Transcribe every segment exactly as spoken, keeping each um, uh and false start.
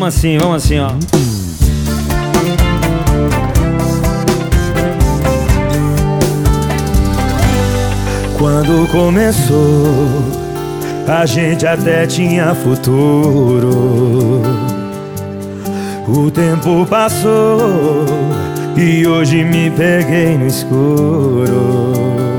Vamos assim, vamos assim, ó. Quando começou, a gente até tinha futuro. O tempo passou e hoje me peguei no escuro.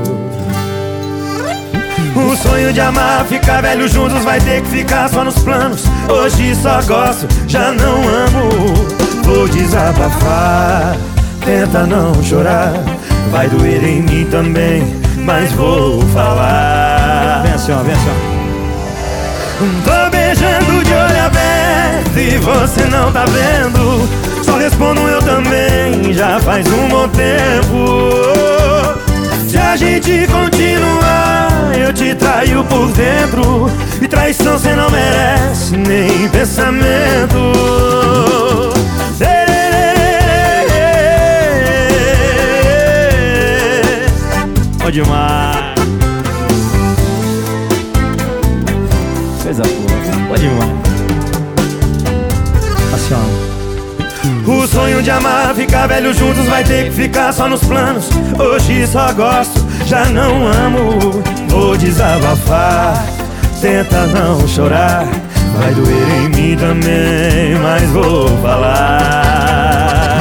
O sonho de amar, ficar velho juntos vai ter que ficar só nos planos. Hoje só gosto, já não amo. Vou desabafar, tenta não chorar. Vai doer em mim também, mas vou falar. Vem assim, ó, vem assim, ó. Tô beijando de olho aberto e você não tá vendo. Só respondo eu também, já faz um bom tempo. Se a gente continuar, eu te traio por dentro. E traição cê não merece, nem pensamento. Bom demais. Coisa boa, bom demais. Assim, ó. O sonho de amar, ficar velho juntos vai ter que ficar só nos planos. Hoje só gosto, já não amo. Vou desabafar, tenta não chorar. Vai doer em mim também, mas vou falar.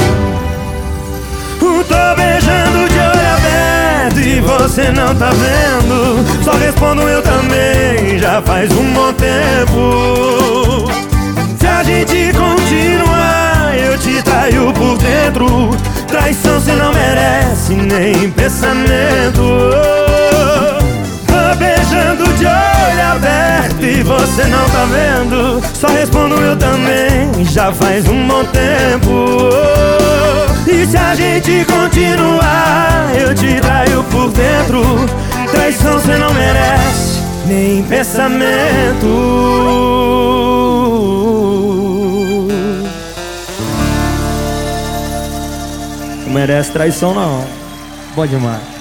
Tô beijando de olho aberto e você não tá vendo. Só respondo eu também, já faz um bom tempo. Se a gente continuar, eu te traio por dentro. Traição cê não merece, nem pensamento. Tô beijando de olho aberto e você não tá vendo. Só respondo eu também, já faz um bom tempo. E se a gente continuar, eu te traio por dentro. Traição cê não merece, nem pensamento. Não merece traição não. Bom demais.